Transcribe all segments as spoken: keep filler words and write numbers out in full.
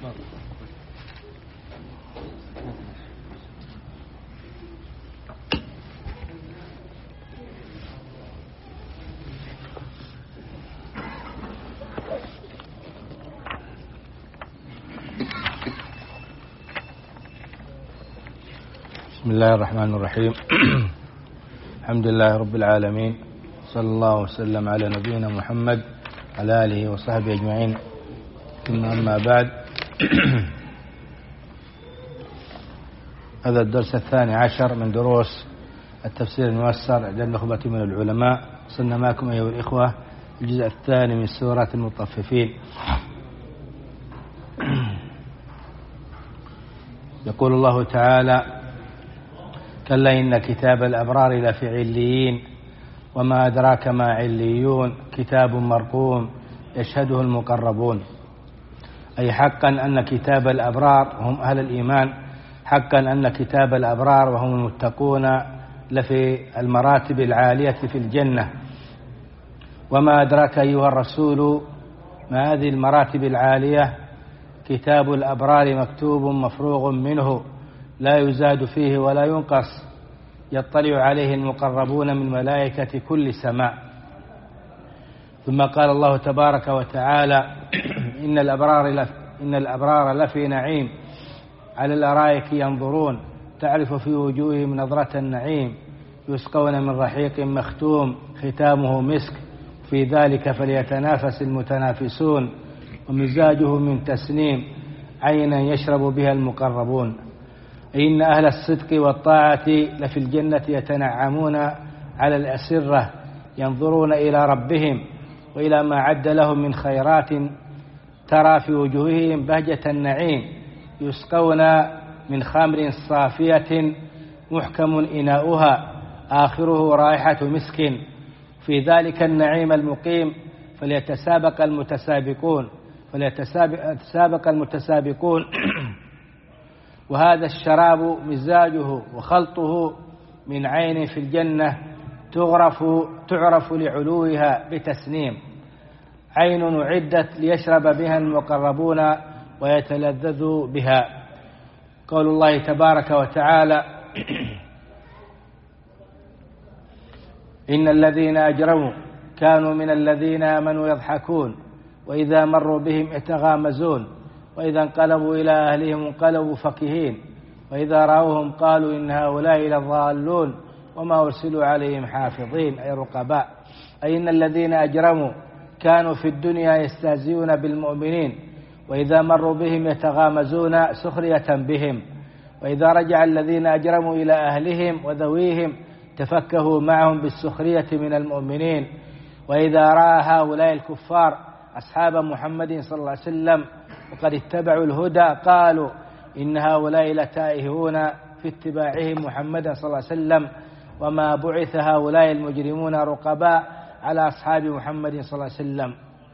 بسم الله الرحمن الرحيم. الحمد لله رب العالمين، صلى الله وسلم على نبينا محمد على آله وصحبه أجمعين، ثم أما بعد. هذا الدرس الثاني عشر من دروس التفسير الميسر عند النخبة من العلماء. وصلنا معكم أيها الإخوة الجزء الثاني من سورة المطففين. يقول الله تعالى: كلا إن كتاب الأبرار لفي عليين وما أدراك ما عليون كتاب مرقوم يشهده المقربون. أي حقا أن كتاب الأبرار هم أهل الإيمان، حقا أن كتاب الأبرار وهم المتقون لفي المراتب العالية في الجنة. وما أدراك أيها الرسول ما هذه المراتب العالية؟ كتاب الأبرار مكتوب مفروغ منه لا يزاد فيه ولا ينقص، يطلع عليه المقربون من ملائكة كل سماء. ثم قال الله تبارك وتعالى: إن الأبرار لف إن الأبرار لفي نعيم على الأرائك ينظرون تعرف في وجوههم نظرة النعيم يسقون من رحيق مختوم ختامه مسك في ذلك فليتنافس المتنافسون ومزاجه من تسنيم عينا يشرب بها المقربون. إن أهل الصدق والطاعة لفي الجنة يتنعمون على الأسرة ينظرون إلى ربهم وإلى ما عد لهم من خيرات ترى في وجوههم بهجة النعيم يسقون من خمر صافية محكم إناؤها آخره رائحة مسك في ذلك النعيم المقيم فليتسابق المتسابقون فليتسابق المتسابقون وهذا الشراب مزاجه وخلطه من عين في الجنة تغرف تعرف لعلوها بتسنيم، عين أعدت ليشرب بها المقربون ويتلذذوا بها. قول الله تبارك وتعالى: إن الذين أجرموا كانوا من الذين آمنوا يضحكون وإذا مروا بهم يتغامزون وإذا انقلبوا إلى أهلهم انقلبوا فكهين وإذا رأوهم قالوا إن هؤلاء لضالون وما أرسلوا عليهم حافظين، أي رقباء. أي إن الذين أجرموا كانوا في الدنيا يستهزئون بالمؤمنين وإذا مروا بهم يتغامزون سخرية بهم، وإذا رجع الذين أجرموا إلى أهلهم وذويهم تفكهوا معهم بالسخرية من المؤمنين، وإذا رأى هؤلاء الكفار أصحاب محمد صلى الله عليه وسلم وقد اتبعوا الهدى قالوا إن هؤلاء لتائهون في اتباعهم محمد صلى الله عليه وسلم وما بعث هؤلاء المجرمون رقباء على أصحاب محمد صلى الله عليه وسلم.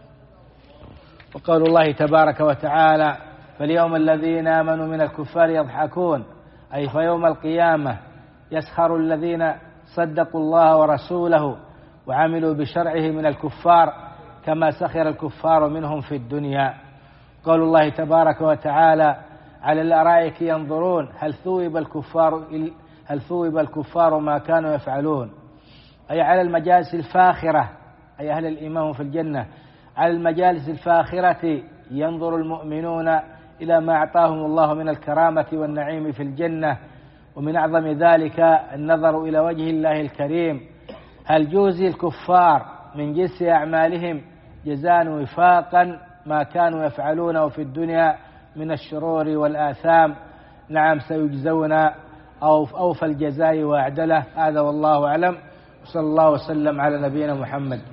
وقول الله تبارك وتعالى: فاليوم الذين آمنوا من الكفار يضحكون، أي فيوم القيامة يسخر الذين صدقوا الله ورسوله وعملوا بشرعه من الكفار كما سخر الكفار منهم في الدنيا. قول الله تبارك وتعالى: على الأرائك ينظرون هل ثوب الكفار هل ثوب الكفار ما كانوا يفعلون، أي على المجالس الفاخرة، أي أهل الإيمان في الجنة على المجالس الفاخرة ينظر المؤمنون إلى ما أعطاهم الله من الكرامة والنعيم في الجنة، ومن أعظم ذلك النظر إلى وجه الله الكريم. هل جوزي الكفار من جنس أعمالهم جزاء وفاقا ما كانوا يفعلونه في الدنيا من الشرور والآثام؟ نعم، سيجزون أوفى الجزاء وأعدله. هذا والله أعلم، وصلى الله وسلم على نبينا محمد.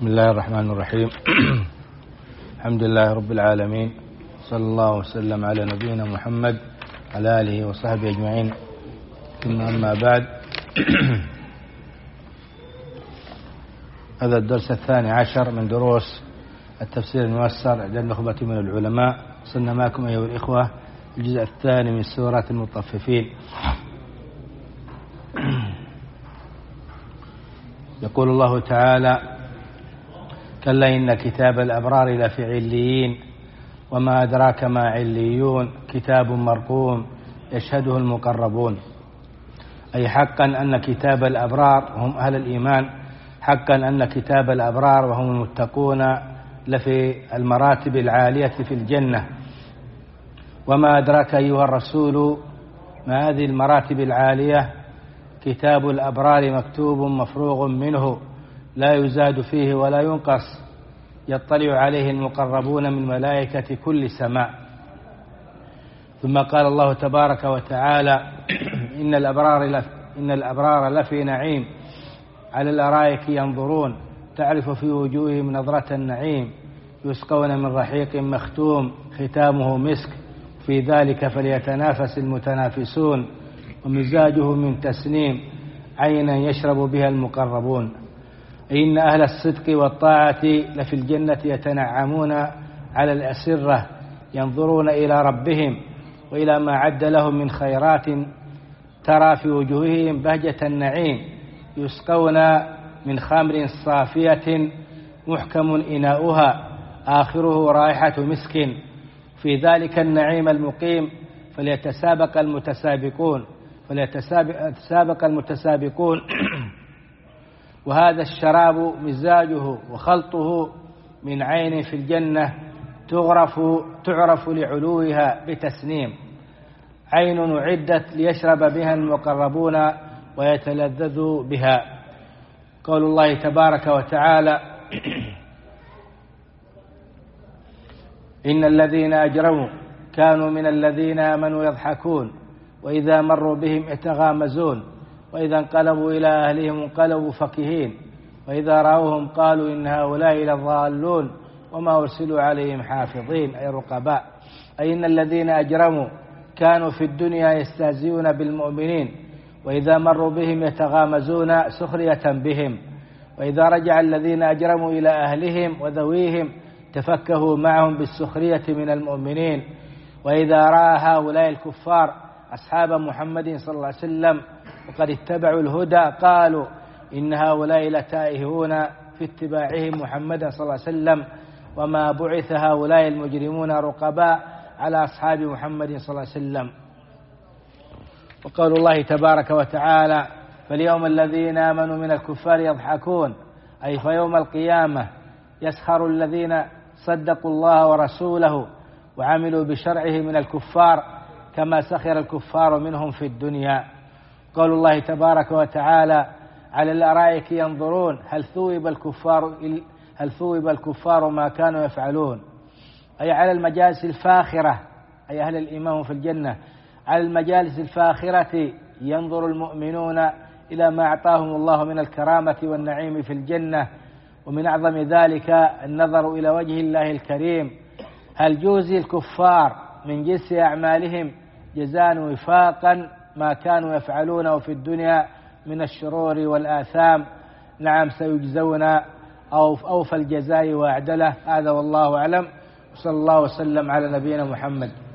بسم الله الرحمن الرحيم. الحمد لله رب العالمين، صلى الله وسلم على نبينا محمد على آله وصحبه أجمعين، ثم أما بعد. هذا الدرس الثاني عشر من دروس التفسير الميسر عند النخبة من العلماء. وصلنا معكم أيها الإخوة الجزء الثاني من سورة المطففين. يقول الله تعالى: كلا إن كتاب الأبرار لفي عليين وما أدراك ما عليون كتاب مرقوم يشهده المقربون. أي حقا أن كتاب الأبرار هم أهل الإيمان، حقا أن كتاب الأبرار وهم المتقون لفي المراتب العالية في الجنة. وما أدراك أيها الرسول ما هذه المراتب العالية؟ كتاب الأبرار مكتوب مفروغ منه لا يزاد فيه ولا ينقص، يطلع عليه المقربون من ملائكة كل سماء. ثم قال الله تبارك وتعالى: إن الأبرار إن الأبرار لفي نعيم على الأرائك ينظرون تعرف في وجوههم نظرة النعيم يسقون من رحيق مختوم ختامه مسك في ذلك فليتنافس المتنافسون ومزاجه من تسنيم عينا يشرب بها المقربون. إن أهل الصدق والطاعة لفي الجنة يتنعمون على الأسرة ينظرون إلى ربهم وإلى ما عد لهم من خيرات ترى في وجوههم بهجة النعيم يسقون من خمر صافية محكم إناؤها آخره رائحة مسك في ذلك النعيم المقيم فليتسابق المتسابقون فليتسابق المتسابقون وهذا الشراب مزاجه وخلطه من عين في الجنة تغرف تعرف لعلوها بتسنيم، عين أعدت ليشرب بها المقربون ويتلذذوا بها. قول الله تبارك وتعالى: إن الذين أجرموا كانوا من الذين آمنوا يضحكون وإذا مروا بهم يتغامزون وإذا انقلبوا إلى أهلهم انقلبوا فكهين وإذا رأوهم قالوا إن هؤلاء لضالون وما أرسلوا عليهم حافظين أي رقباء. أي إن الذين أجرموا كانوا في الدنيا يستهزئون بالمؤمنين وإذا مروا بهم يتغامزون سخرية بهم، وإذا رجع الذين أجرموا إلى أهلهم وذويهم تفكهوا معهم بالسخرية من المؤمنين. وإذا رأى هؤلاء الكفار أصحاب محمد صلى الله عليه وسلم وقد اتبعوا الهدى قالوا إن هؤلاء لتائهون في اتباعهم محمدا صلى الله عليه وسلم وما بعث هؤلاء المجرمون رقباء على أصحاب محمد صلى الله عليه وسلم. وقول الله تبارك وتعالى: فاليوم الذين آمنوا من الكفار يضحكون، أي فيوم القيامة يسخر الذين صدقوا الله ورسوله وعملوا بشرعه من الكفار كما سخر الكفار منهم في الدنيا. قول الله تبارك وتعالى: على الأرائك ينظرون هل ثوب الكفار هل ثوب الكفار ما كانوا يفعلون، أي على المجالس الفاخرة، أي أهل الإيمان في الجنة على المجالس الفاخرة ينظر المؤمنون إلى ما أعطاهم الله من الكرامة والنعيم في الجنة، ومن أعظم ذلك النظر إلى وجه الله الكريم. هل جوزي الكفار من جنس أعمالهم جزاء وفاقا ما كانوا يفعلونه في الدنيا من الشرور والآثام؟ نعم، سيجزون أوفى الجزاء وأعدله. هذا والله أعلم، وصلى الله وسلم على نبينا محمد.